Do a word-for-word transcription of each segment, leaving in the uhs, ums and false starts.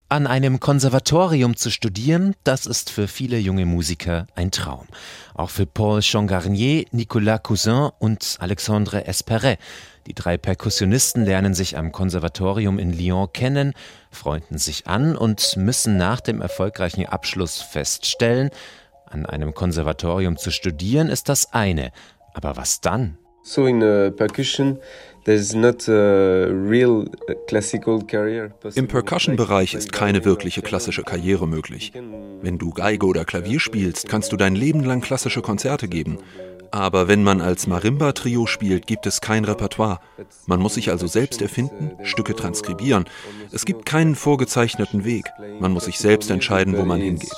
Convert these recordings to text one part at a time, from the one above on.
An einem Konservatorium zu studieren, das ist für viele junge Musiker ein Traum. Auch für Paul Changarnier, Nicolas Cousin und Alexandre Esperet. Die drei Perkussionisten lernen sich am Konservatorium in Lyon kennen, freunden sich an und müssen nach dem erfolgreichen Abschluss feststellen, an einem Konservatorium zu studieren ist das eine. Aber was dann? So in uh, percussion, there's not a real classical career. Im Percussion-Bereich ist keine wirkliche klassische Karriere möglich. Wenn du Geige oder Klavier spielst, kannst du dein Leben lang klassische Konzerte geben. Aber wenn man als Marimba-Trio spielt, gibt es kein Repertoire. Man muss sich also selbst erfinden, Stücke transkribieren. Es gibt keinen vorgezeichneten Weg. Man muss sich selbst entscheiden, wo man hingeht.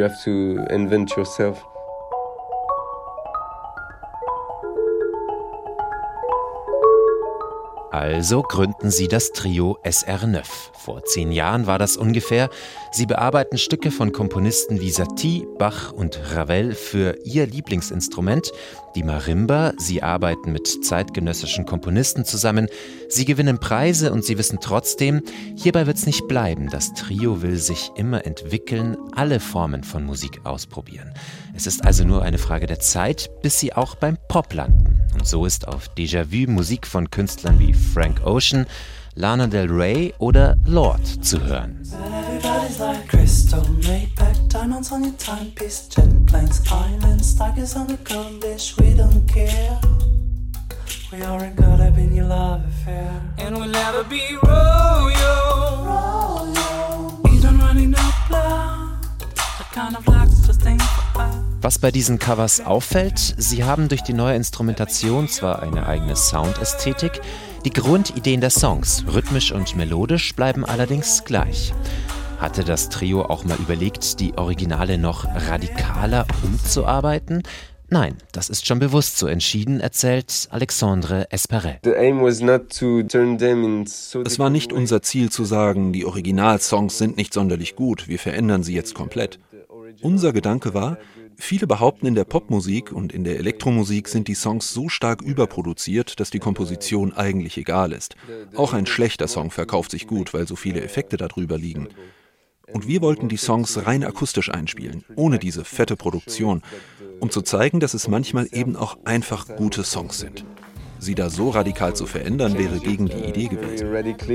Also gründen sie das Trio S R neun. Vor zehn Jahren war das ungefähr. Sie bearbeiten Stücke von Komponisten wie Satie, Bach und Ravel für ihr Lieblingsinstrument, die Marimba. Sie arbeiten mit zeitgenössischen Komponisten zusammen. Sie gewinnen Preise und sie wissen trotzdem, hierbei wird's nicht bleiben. Das Trio will sich immer entwickeln, alle Formen von Musik ausprobieren. Es ist also nur eine Frage der Zeit, bis sie auch beim Pop landen. Und so ist auf Déjà-vu Musik von Künstlern wie Frank Ocean, Lana Del Rey oder Lorde zu hören. Was bei diesen Covers auffällt, sie haben durch die neue Instrumentation zwar eine eigene Soundästhetik, die Grundideen der Songs, rhythmisch und melodisch, bleiben allerdings gleich. Hatte das Trio auch mal überlegt, die Originale noch radikaler umzuarbeiten? Nein, das ist schon bewusst so entschieden, erzählt Alexandre Esperet. Es war nicht unser Ziel zu sagen, die Originalsongs sind nicht sonderlich gut, wir verändern sie jetzt komplett. Unser Gedanke war, viele behaupten, in der Popmusik und in der Elektromusik sind die Songs so stark überproduziert, dass die Komposition eigentlich egal ist. Auch ein schlechter Song verkauft sich gut, weil so viele Effekte darüber liegen. Und wir wollten die Songs rein akustisch einspielen, ohne diese fette Produktion, um zu zeigen, dass es manchmal eben auch einfach gute Songs sind. Sie da so radikal zu verändern, wäre gegen die Idee gewesen.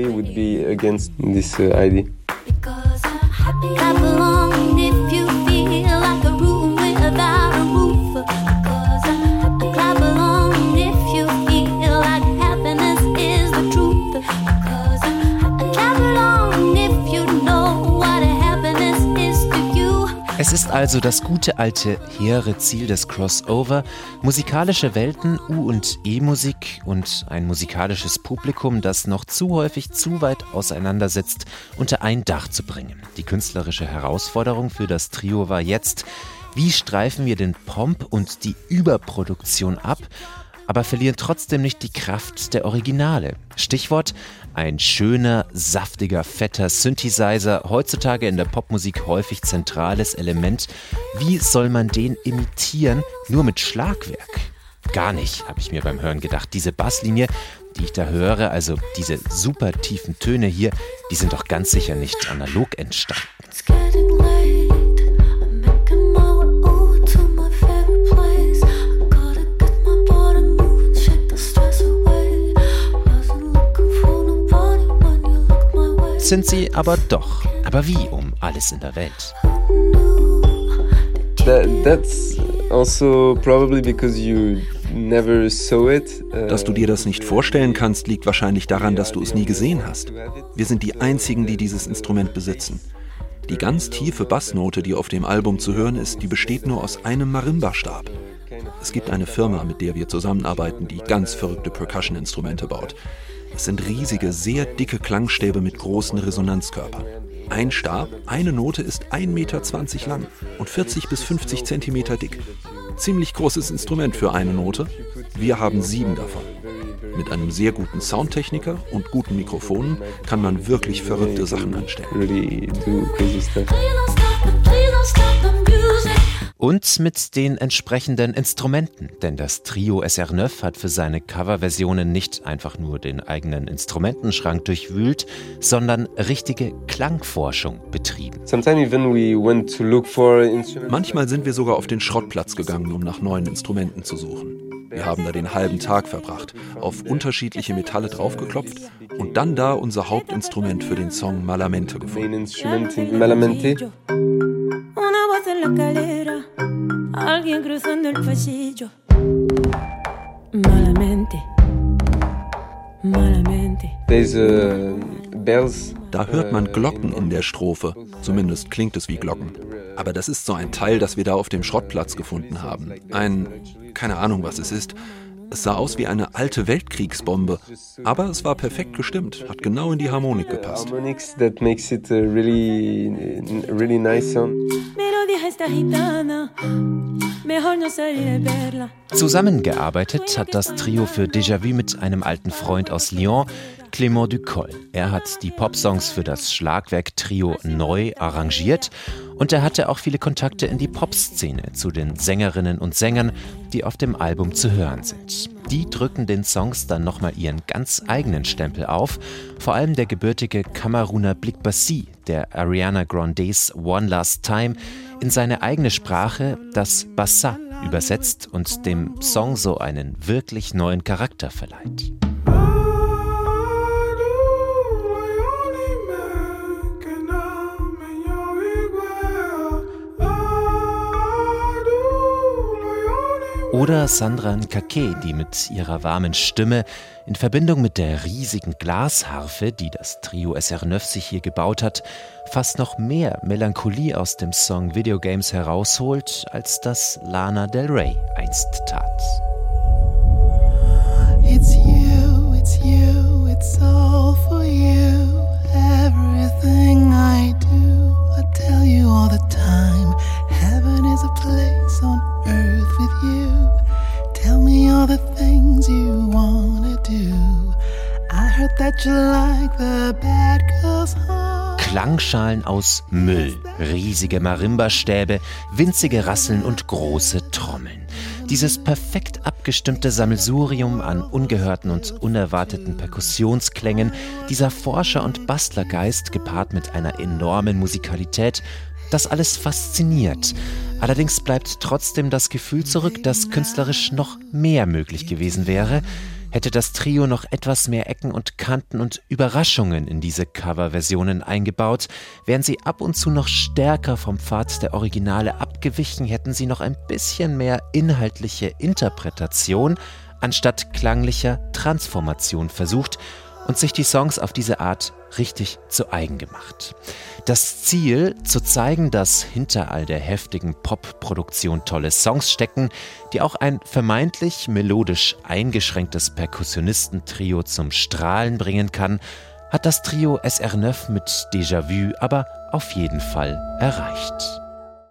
Es ist also das gute alte, hehre Ziel des Crossover, musikalische Welten, U- und E-Musik und ein musikalisches Publikum, das noch zu häufig zu weit auseinandersetzt, unter ein Dach zu bringen. Die künstlerische Herausforderung für das Trio war jetzt, wie streifen wir den Pomp und die Überproduktion ab, aber verlieren trotzdem nicht die Kraft der Originale. Stichwort: ein schöner, saftiger, fetter Synthesizer, heutzutage in der Popmusik häufig zentrales Element. Wie soll man den imitieren, nur mit Schlagwerk? Gar nicht, habe ich mir beim Hören gedacht. Diese Basslinie, die ich da höre, also diese super tiefen Töne hier, die sind doch ganz sicher nicht analog entstanden. Sind sie aber doch. Aber wie um alles in der Welt? That, that's also probably because you never saw it. Dass du dir das nicht vorstellen kannst, liegt wahrscheinlich daran, dass du es nie gesehen hast. Wir sind die Einzigen, die dieses Instrument besitzen. Die ganz tiefe Bassnote, die auf dem Album zu hören ist, die besteht nur aus einem Marimba-Stab. Es gibt eine Firma, mit der wir zusammenarbeiten, die ganz verrückte Percussion-Instrumente baut. Es sind riesige, sehr dicke Klangstäbe mit großen Resonanzkörpern. Ein Stab, eine Note ist ein Meter zwanzig lang und vierzig bis fünfzig Zentimeter dick. Ziemlich großes Instrument für eine Note. Wir haben sieben davon. Mit einem sehr guten Soundtechniker und guten Mikrofonen kann man wirklich verrückte Sachen anstellen. Und mit den entsprechenden Instrumenten, denn das Trio S R neun hat für seine Coverversionen nicht einfach nur den eigenen Instrumentenschrank durchwühlt, sondern richtige Klangforschung betrieben. Manchmal sind wir sogar auf den Schrottplatz gegangen, um nach neuen Instrumenten zu suchen. Wir haben da den halben Tag verbracht, auf unterschiedliche Metalle draufgeklopft und dann da unser Hauptinstrument für den Song Malamente gefunden. Da hört man Glocken in der Strophe, zumindest klingt es wie Glocken. Aber das ist so ein Teil, das wir da auf dem Schrottplatz gefunden haben. Ein, keine Ahnung was es ist. Es sah aus wie eine alte Weltkriegsbombe, aber es war perfekt gestimmt, hat genau in die Harmonik gepasst. Zusammengearbeitet hat das Trio für Déjà-vu mit einem alten Freund aus Lyon, Clément Ducol. Er hat die Popsongs für das Schlagwerk-Trio neu arrangiert und er hatte auch viele Kontakte in die Popszene zu den Sängerinnen und Sängern, die auf dem Album zu hören sind. Die drücken den Songs dann nochmal ihren ganz eigenen Stempel auf, vor allem der gebürtige Kameruner Blik Bassi, der Ariana Grandes One Last Time, in seine eigene Sprache, das Bassa, übersetzt und dem Song so einen wirklich neuen Charakter verleiht. Oder Sandra Nkake, die mit ihrer warmen Stimme in Verbindung mit der riesigen Glasharfe, die das Trio S R neun sich hier gebaut hat, fast noch mehr Melancholie aus dem Song Video Games herausholt, als das Lana Del Rey einst tat. It's you, it's you, it's all for you. Everything I do, I tell you all the time. Heaven is a place on earth with you. Tell me all the things you wanna do. I heard that you like the bad girls home. Klangschalen aus Müll, riesige Marimba-Stäbe, winzige Rasseln und große Trommeln. Dieses perfekt abgestimmte Sammelsurium an ungehörten und unerwarteten Perkussionsklängen, dieser Forscher- und Bastlergeist gepaart mit einer enormen Musikalität, das alles fasziniert. Allerdings bleibt trotzdem das Gefühl zurück, dass künstlerisch noch mehr möglich gewesen wäre, hätte das Trio noch etwas mehr Ecken und Kanten und Überraschungen in diese Coverversionen eingebaut, wären sie ab und zu noch stärker vom Pfad der Originale abgewichen, hätten sie noch ein bisschen mehr inhaltliche Interpretation anstatt klanglicher Transformation versucht und sich die Songs auf diese Art richtig zu eigen gemacht. Das Ziel, zu zeigen, dass hinter all der heftigen Pop-Produktion tolle Songs stecken, die auch ein vermeintlich melodisch eingeschränktes Perkussionistentrio zum Strahlen bringen kann, hat das Trio S R neun mit Déjà-vu aber auf jeden Fall erreicht.